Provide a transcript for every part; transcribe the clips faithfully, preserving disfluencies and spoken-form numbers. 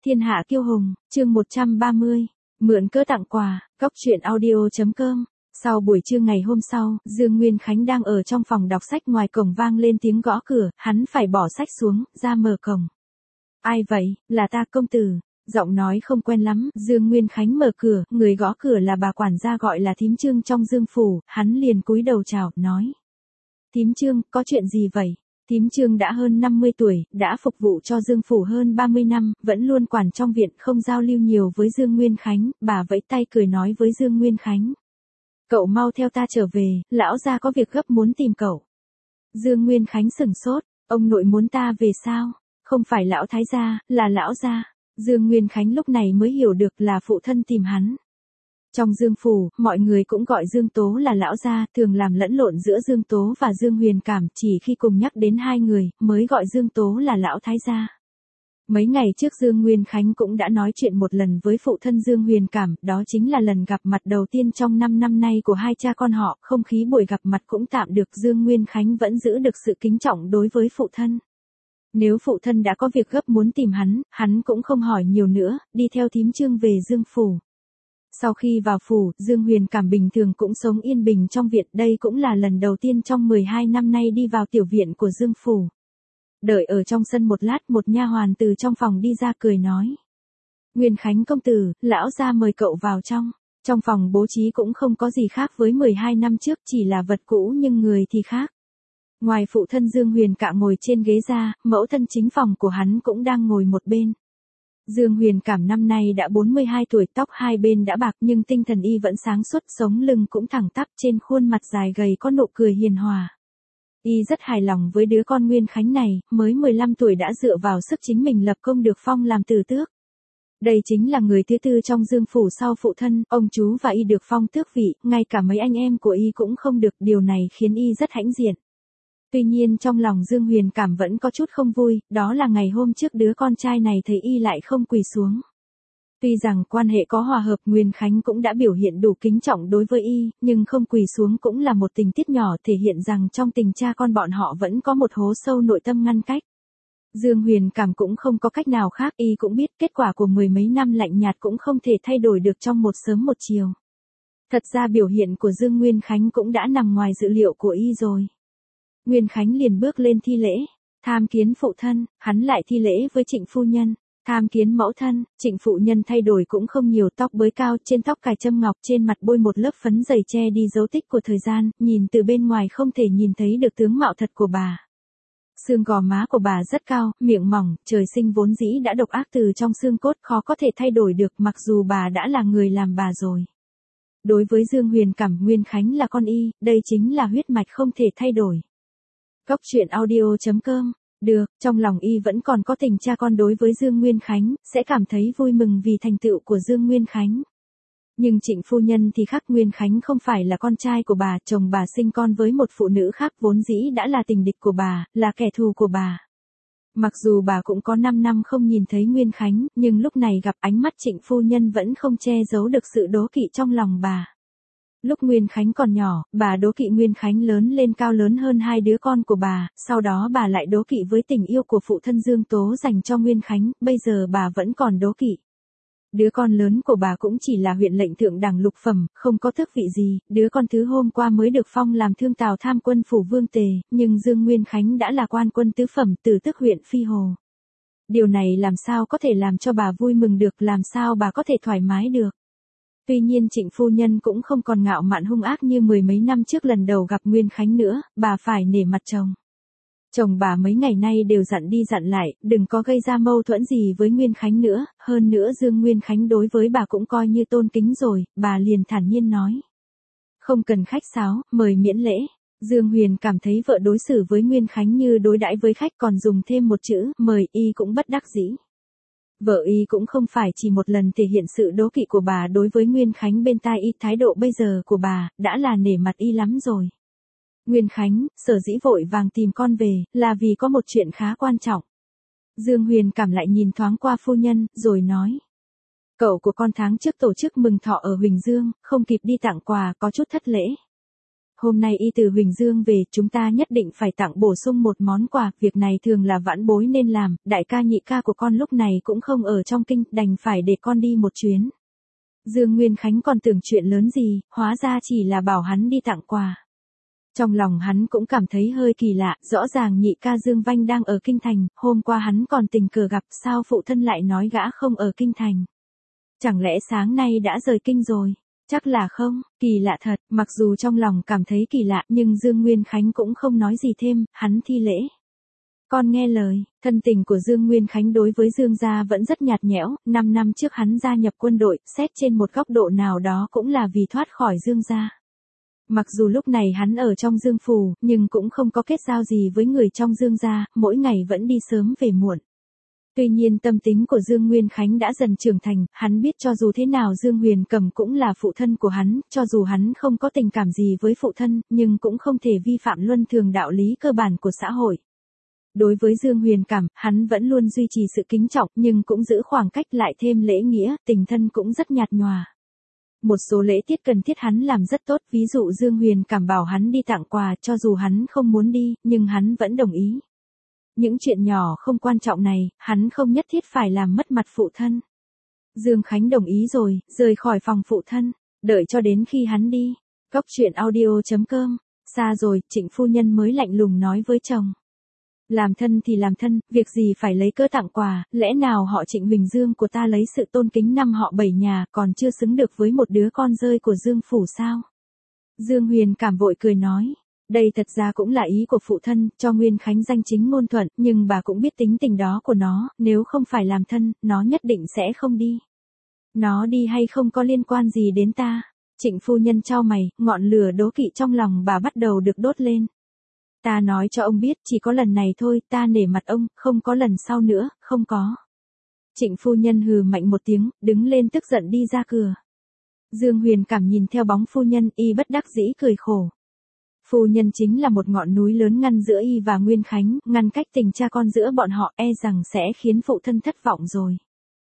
Thiên hạ kiêu hùng, chương một trăm ba mươi. Mượn cớ tặng quà, góc truyện audio.com. Sau buổi trưa ngày hôm sau, Dương Nguyên Khánh đang ở trong phòng đọc sách, ngoài cổng vang lên tiếng gõ cửa, hắn phải bỏ sách xuống, ra mở cổng. Ai vậy? Là ta, công tử. Giọng nói không quen lắm, Dương Nguyên Khánh mở cửa, người gõ cửa là bà quản gia gọi là thím Trương trong Dương phủ, hắn liền cúi đầu chào, nói. Thím Trương, có chuyện gì vậy? Thím Trương đã hơn năm mươi tuổi, đã phục vụ cho Dương phủ hơn ba mươi năm, vẫn luôn quản trong viện, không giao lưu nhiều với Dương Nguyên Khánh, bà vẫy tay cười nói với Dương Nguyên Khánh. Cậu mau theo ta trở về, lão gia có việc gấp muốn tìm cậu. Dương Nguyên Khánh sửng sốt, ông nội muốn ta về sao? Không phải lão thái gia, là lão gia. Dương Nguyên Khánh lúc này mới hiểu được là phụ thân tìm hắn. Trong Dương phủ, mọi người cũng gọi Dương Tố là lão gia, thường làm lẫn lộn giữa Dương Tố và Dương Huyền Cảm, chỉ khi cùng nhắc đến hai người, mới gọi Dương Tố là lão thái gia. Mấy ngày trước Dương Nguyên Khánh cũng đã nói chuyện một lần với phụ thân Dương Huyền Cảm, đó chính là lần gặp mặt đầu tiên trong năm năm nay của hai cha con họ, không khí buổi gặp mặt cũng tạm được, Dương Nguyên Khánh vẫn giữ được sự kính trọng đối với phụ thân. Nếu phụ thân đã có việc gấp muốn tìm hắn, hắn cũng không hỏi nhiều nữa, đi theo thím Trương về Dương phủ. Sau khi vào phủ, Dương Huyền Cảm bình thường cũng sống yên bình trong viện, đây cũng là lần đầu tiên trong mười hai năm nay đi vào tiểu viện của Dương phủ. Đợi ở trong sân một lát, một nha hoàn từ trong phòng đi ra cười nói. Nguyên Khánh công tử, lão gia mời cậu vào trong. Trong phòng bố trí cũng không có gì khác với mười hai năm trước, chỉ là vật cũ nhưng người thì khác. Ngoài phụ thân Dương Huyền Cảm ngồi trên ghế ra, mẫu thân chính phòng của hắn cũng đang ngồi một bên. Dương Huyền Cảm năm nay đã bốn mươi hai tuổi, tóc hai bên đã bạc nhưng tinh thần y vẫn sáng suốt, sống lưng cũng thẳng tắp, trên khuôn mặt dài gầy có nụ cười hiền hòa. Y rất hài lòng với đứa con Nguyên Khánh này, mới mười lăm tuổi đã dựa vào sức chính mình lập công được phong làm tử tước. Đây chính là người thứ tư trong Dương phủ sau phụ thân, ông chú và Y được phong tước vị, ngay cả mấy anh em của Y cũng không được, điều này khiến Y rất hãnh diện. Tuy nhiên trong lòng Dương Huyền Cảm vẫn có chút không vui, đó là ngày hôm trước đứa con trai này thấy Y lại không quỳ xuống. Tuy rằng quan hệ có hòa hợp, Nguyên Khánh cũng đã biểu hiện đủ kính trọng đối với Y, nhưng không quỳ xuống cũng là một tình tiết nhỏ, thể hiện rằng trong tình cha con bọn họ vẫn có một hố sâu nội tâm ngăn cách. Dương Huyền Cảm cũng không có cách nào khác, Y cũng biết kết quả của mười mấy năm lạnh nhạt cũng không thể thay đổi được trong một sớm một chiều. Thật ra biểu hiện của Dương Nguyên Khánh cũng đã nằm ngoài dự liệu của Y rồi. Nguyên Khánh liền bước lên thi lễ, tham kiến phụ thân, hắn lại thi lễ với Trịnh phu nhân, tham kiến mẫu thân. Trịnh phụ nhân thay đổi cũng không nhiều, tóc bới cao, trên tóc cài châm ngọc, trên mặt bôi một lớp phấn dày che đi dấu tích của thời gian, nhìn từ bên ngoài không thể nhìn thấy được tướng mạo thật của bà. Xương gò má của bà rất cao, miệng mỏng, trời sinh vốn dĩ đã độc ác từ trong xương cốt, khó có thể thay đổi được, mặc dù bà đã là người làm bà rồi. Đối với Dương Huyền Cảm, Nguyên Khánh là con Y, đây chính là huyết mạch không thể thay đổi. Góc truyện audio.com. Được, trong lòng Y vẫn còn có tình cha con đối với Dương Nguyên Khánh, sẽ cảm thấy vui mừng vì thành tựu của Dương Nguyên Khánh. Nhưng Trịnh phu nhân thì khác, Nguyên Khánh không phải là con trai của bà, chồng bà sinh con với một phụ nữ khác, vốn dĩ đã là tình địch của bà, là kẻ thù của bà. Mặc dù bà cũng có năm năm không nhìn thấy Nguyên Khánh, nhưng lúc này gặp ánh mắt Trịnh phu nhân vẫn không che giấu được sự đố kỵ trong lòng bà. Lúc Nguyên Khánh còn nhỏ, bà đố kỵ Nguyên Khánh lớn lên cao lớn hơn hai đứa con của bà, sau đó bà lại đố kỵ với tình yêu của phụ thân Dương Tố dành cho Nguyên Khánh, bây giờ bà vẫn còn đố kỵ. Đứa con lớn của bà cũng chỉ là huyện lệnh thượng đẳng lục phẩm, không có tước vị gì, đứa con thứ hôm qua mới được phong làm thương tào tham quân phủ Vương Tề, nhưng Dương Nguyên Khánh đã là quan quân tứ phẩm, từ tước huyện Phi Hồ. Điều này làm sao có thể làm cho bà vui mừng được, làm sao bà có thể thoải mái được. Tuy nhiên Trịnh phu nhân cũng không còn ngạo mạn hung ác như mười mấy năm trước lần đầu gặp Nguyên Khánh nữa, bà phải nể mặt chồng. Chồng bà mấy ngày nay đều dặn đi dặn lại, đừng có gây ra mâu thuẫn gì với Nguyên Khánh nữa, hơn nữa Dương Nguyên Khánh đối với bà cũng coi như tôn kính rồi, bà liền thản nhiên nói. Không cần khách sáo, mời miễn lễ. Dương Huyền cảm thấy vợ đối xử với Nguyên Khánh như đối đãi với khách, còn dùng thêm một chữ, mời, Y cũng bất đắc dĩ. Vợ Y cũng không phải chỉ một lần thể hiện sự đố kỵ của bà đối với Nguyên Khánh bên tai Y, thái độ bây giờ của bà, đã là nể mặt Y lắm rồi. Nguyên Khánh, sở dĩ vội vàng tìm con về, là vì có một chuyện khá quan trọng. Dương Huyền cảm lại nhìn thoáng qua phu nhân, rồi nói. Cậu của con tháng trước tổ chức mừng thọ ở Huỳnh Dương, không kịp đi tặng quà, có chút thất lễ. Hôm nay y từ Huỳnh Dương về, chúng ta nhất định phải tặng bổ sung một món quà, việc này thường là vãn bối nên làm, đại ca nhị ca của con lúc này cũng không ở trong kinh, đành phải để con đi một chuyến. Dương Nguyên Khánh còn tưởng chuyện lớn gì, hóa ra chỉ là bảo hắn đi tặng quà. Trong lòng hắn cũng cảm thấy hơi kỳ lạ, rõ ràng nhị ca Dương Vanh đang ở kinh thành, hôm qua hắn còn tình cờ gặp, sao phụ thân lại nói gã không ở kinh thành. Chẳng lẽ sáng nay đã rời kinh rồi? Chắc là không, kỳ lạ thật, mặc dù trong lòng cảm thấy kỳ lạ nhưng Dương Nguyên Khánh cũng không nói gì thêm, hắn thi lễ. Con nghe lời, thân tình của Dương Nguyên Khánh đối với Dương gia vẫn rất nhạt nhẽo, năm năm trước hắn gia nhập quân đội, xét trên một góc độ nào đó cũng là vì thoát khỏi Dương gia. Mặc dù lúc này hắn ở trong Dương phủ, nhưng cũng không có kết giao gì với người trong Dương gia, mỗi ngày vẫn đi sớm về muộn. Tuy nhiên tâm tính của Dương Nguyên Khánh đã dần trưởng thành, hắn biết cho dù thế nào Dương Huyền Cầm cũng là phụ thân của hắn, cho dù hắn không có tình cảm gì với phụ thân, nhưng cũng không thể vi phạm luân thường đạo lý cơ bản của xã hội. Đối với Dương Huyền Cảm, hắn vẫn luôn duy trì sự kính trọng nhưng cũng giữ khoảng cách lại thêm lễ nghĩa, tình thân cũng rất nhạt nhòa. Một số lễ tiết cần thiết hắn làm rất tốt, ví dụ Dương Huyền Cảm bảo hắn đi tặng quà cho dù hắn không muốn đi, nhưng hắn vẫn đồng ý. Những chuyện nhỏ không quan trọng này, hắn không nhất thiết phải làm mất mặt phụ thân. Dương Khánh đồng ý rồi, rời khỏi phòng phụ thân, đợi cho đến khi hắn đi. Cốc truyện audio chấm com, xa rồi, Trịnh phu nhân mới lạnh lùng nói với chồng. Làm thân thì làm thân, việc gì phải lấy cớ tặng quà, lẽ nào họ Trịnh Huỳnh Dương của ta lấy sự tôn kính năm họ bảy nhà còn chưa xứng được với một đứa con rơi của Dương phủ sao? Dương Huyền Cảm vội cười nói. Đây thật ra cũng là ý của phụ thân, cho Nguyên Khánh danh chính ngôn thuận, nhưng bà cũng biết tính tình đó của nó, nếu không phải làm thân, nó nhất định sẽ không đi. Nó đi hay không có liên quan gì đến ta? Trịnh phu nhân chau mày, ngọn lửa đố kỵ trong lòng bà bắt đầu được đốt lên. Ta nói cho ông biết, chỉ có lần này thôi, ta nể mặt ông, không có lần sau nữa, không có. Trịnh phu nhân hừ mạnh một tiếng, đứng lên tức giận đi ra cửa. Dương Huyền Cảm nhìn theo bóng phu nhân, y bất đắc dĩ cười khổ. Phu nhân chính là một ngọn núi lớn ngăn giữa y và Nguyên Khánh, ngăn cách tình cha con giữa bọn họ, e rằng sẽ khiến phụ thân thất vọng rồi.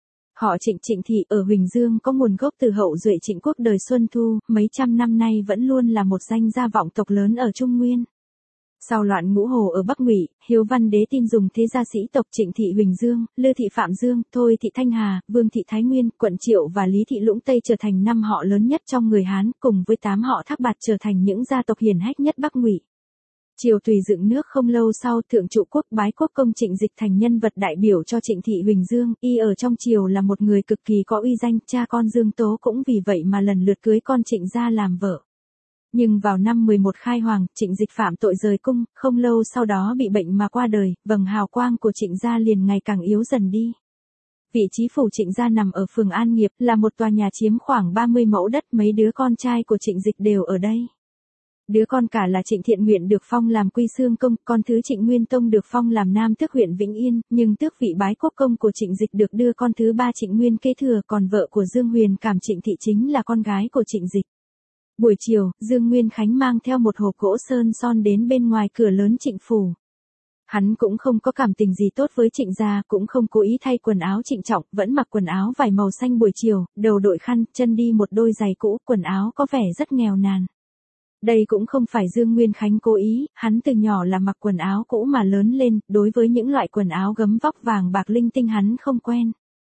Họ Trịnh Trịnh thị ở Huỳnh Dương có nguồn gốc từ hậu duệ Trịnh quốc đời Xuân Thu, mấy trăm năm nay vẫn luôn là một danh gia vọng tộc lớn ở Trung Nguyên. Sau loạn Ngũ Hồ ở Bắc Ngụy, Hiếu Văn Đế tin dùng thế gia sĩ tộc Trịnh thị Huỳnh Dương, Lư thị Phạm Dương, Thôi thị Thanh Hà, Vương thị Thái Nguyên, Quận Triệu và Lý thị Lũng Tây trở thành năm họ lớn nhất trong người Hán, cùng với tám họ Thác Bạt trở thành những gia tộc hiển hách nhất Bắc Ngụy. Triều tùy dựng nước không lâu sau, thượng trụ quốc bái quốc công Trịnh Dịch thành nhân vật đại biểu cho Trịnh thị Huỳnh Dương, y ở trong triều là một người cực kỳ có uy danh, cha con Dương Tố cũng vì vậy mà lần lượt cưới con Trịnh gia làm vợ. Nhưng vào năm mười một khai hoàng, Trịnh Dịch phạm tội rời cung, không lâu sau đó bị bệnh mà qua đời, vầng hào quang của Trịnh gia liền ngày càng yếu dần đi. Vị trí phủ Trịnh gia nằm ở phường An Nghiệp, là một tòa nhà chiếm khoảng ba mươi mẫu đất, mấy đứa con trai của Trịnh Dịch đều ở đây. Đứa con cả là Trịnh Thiện Nguyện được phong làm Quy Xương công, con thứ Trịnh Nguyên Tông được phong làm Nam tước huyện Vĩnh Yên, nhưng tước vị bái quốc công của Trịnh Dịch được đưa con thứ ba Trịnh Nguyên kế thừa, còn vợ của Dương Huyền Cảm Trịnh Thị chính là con gái của Trịnh Dịch. Buổi chiều, Dương Nguyên Khánh mang theo một hộp gỗ sơn son đến bên ngoài cửa lớn Trịnh phủ. Hắn cũng không có cảm tình gì tốt với Trịnh gia, cũng không cố ý thay quần áo trịnh trọng, vẫn mặc quần áo vải màu xanh buổi chiều, đầu đội khăn, chân đi một đôi giày cũ, quần áo có vẻ rất nghèo nàn. Đây cũng không phải Dương Nguyên Khánh cố ý, hắn từ nhỏ là mặc quần áo cũ mà lớn lên, đối với những loại quần áo gấm vóc vàng bạc linh tinh hắn không quen.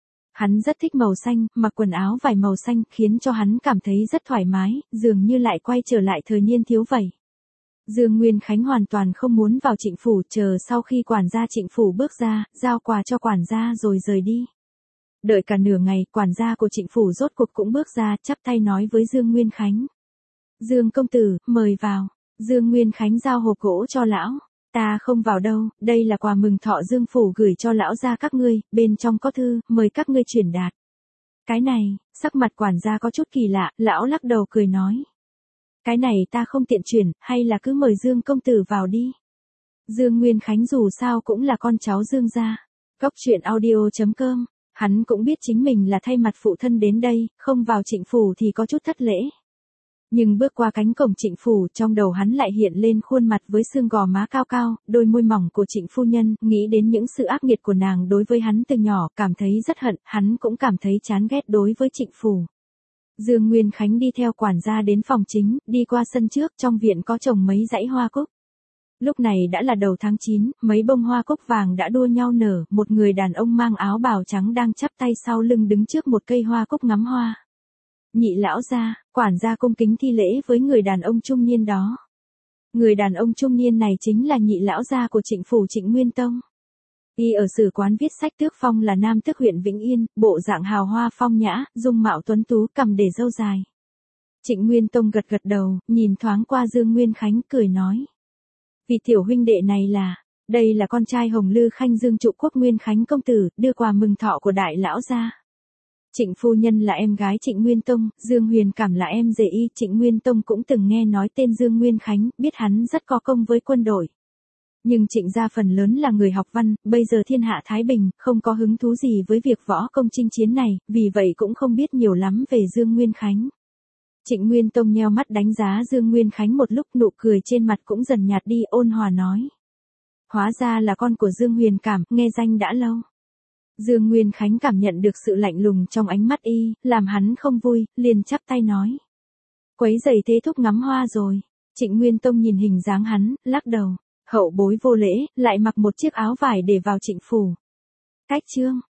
Hắn rất thích màu xanh, mặc quần áo vải màu xanh khiến cho hắn cảm thấy rất thoải mái, dường như lại quay trở lại thời niên thiếu vậy. Dương Nguyên Khánh hoàn toàn không muốn vào Trịnh phủ, chờ sau khi quản gia Trịnh phủ bước ra, giao quà cho quản gia rồi rời đi. Đợi cả nửa ngày, quản gia của Trịnh phủ rốt cuộc cũng bước ra, chắp tay nói với Dương Nguyên Khánh. Dương công tử, mời vào. Dương Nguyên Khánh giao hộp gỗ cho lão. Ta không vào đâu, đây là quà mừng thọ Dương phủ gửi cho lão gia các ngươi, bên trong có thư, mời các ngươi chuyển đạt. Cái này, sắc mặt quản gia có chút kỳ lạ, lão lắc đầu cười nói. Cái này ta không tiện chuyển, hay là cứ mời Dương công tử vào đi. Dương Nguyên Khánh dù sao cũng là con cháu Dương gia. Cốc truyện audio chấm com, hắn cũng biết chính mình là thay mặt phụ thân đến đây, không vào Trịnh phủ thì có chút thất lễ. Nhưng bước qua cánh cổng Trịnh phủ, trong đầu hắn lại hiện lên khuôn mặt với xương gò má cao cao, đôi môi mỏng của Trịnh phu nhân, nghĩ đến những sự ác nghiệt của nàng đối với hắn từ nhỏ, cảm thấy rất hận, hắn cũng cảm thấy chán ghét đối với Trịnh phủ. Dương Nguyên Khánh đi theo quản gia đến phòng chính, đi qua sân trước, trong viện có trồng mấy dãy hoa cúc. Lúc này đã là đầu tháng chín, mấy bông hoa cúc vàng đã đua nhau nở, một người đàn ông mang áo bào trắng đang chắp tay sau lưng đứng trước một cây hoa cúc ngắm hoa. Nhị lão gia, quản gia cung kính thi lễ với người đàn ông trung niên đó. Người đàn ông trung niên này chính là nhị lão gia của Trịnh phủ Trịnh Nguyên Tông. Y ở sử quán viết sách tước phong là nam tước huyện Vĩnh Yên, bộ dạng hào hoa phong nhã, dung mạo tuấn tú, cằm để râu dài. Trịnh Nguyên Tông gật gật đầu, nhìn thoáng qua Dương Nguyên Khánh cười nói. Vì tiểu huynh đệ này là, đây là con trai Hồng Lư Khanh Dương Trụ Quốc Nguyên Khánh công tử, đưa quà mừng thọ của đại lão gia. Trịnh phu nhân là em gái Trịnh Nguyên Tông, Dương Huyền Cảm là em rể y, Trịnh Nguyên Tông cũng từng nghe nói tên Dương Nguyên Khánh, biết hắn rất có công với quân đội. Nhưng Trịnh gia phần lớn là người học văn, bây giờ thiên hạ thái bình, không có hứng thú gì với việc võ công chinh chiến này, vì vậy cũng không biết nhiều lắm về Dương Nguyên Khánh. Trịnh Nguyên Tông nheo mắt đánh giá Dương Nguyên Khánh một lúc, nụ cười trên mặt cũng dần nhạt đi, ôn hòa nói. Hóa ra là con của Dương Huyền Cảm, nghe danh đã lâu. Dương Nguyên Khánh cảm nhận được sự lạnh lùng trong ánh mắt y, làm hắn không vui, liền chắp tay nói. Quấy giày thế thúc ngắm hoa rồi. Trịnh Nguyên Tông nhìn hình dáng hắn, lắc đầu. Hậu bối vô lễ, lại mặc một chiếc áo vải để vào Trịnh phủ. Cách chương.